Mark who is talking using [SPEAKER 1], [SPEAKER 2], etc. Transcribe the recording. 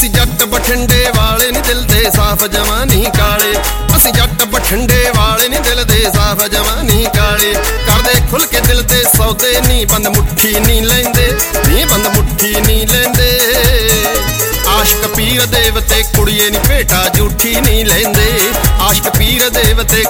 [SPEAKER 1] ਅਸੀਂ ਜੱਟ ਬਠਿੰਡੇ ਵਾਲੇ ਨੀ ਦਿਲ ਦੇ ਸਾਫ਼ ਜਮਾਂ ਨਹੀਂ ਕਾਲੇ। ਅਸੀਂ ਜੱਟ ਬਠਿੰਡੇ ਵਾਲੇ ਨੀ ਦਿਲ ਦੇ ਸਾਫ਼ ਜਮਾਂ ਨਹੀਂ ਕਾਲੇ। ਕਰਦੇ ਖੁੱਲ ਕੇ ਦਿਲ ਦੇ ਸੌਦੇ ਨੀ ਬੰਦ ਮੁੱਠੀ ਨਹੀਂ ਲੈਂਦੇ, ਨੀ ਬੰਦ ਮੁੱਠੀ ਨਹੀਂ ਲੈਂਦੇ। ਆਸ਼ਕ ਪੀਰ ਦੇਵਤੇ ਕੁੜੀਏ ਨੀ ਭੇਟਾ ਝੂਠੀ ਨਹੀਂ ਲੈਂਦੇ। ਆਸ਼ਕ ਪੀਰ ਦੇਵਤੇ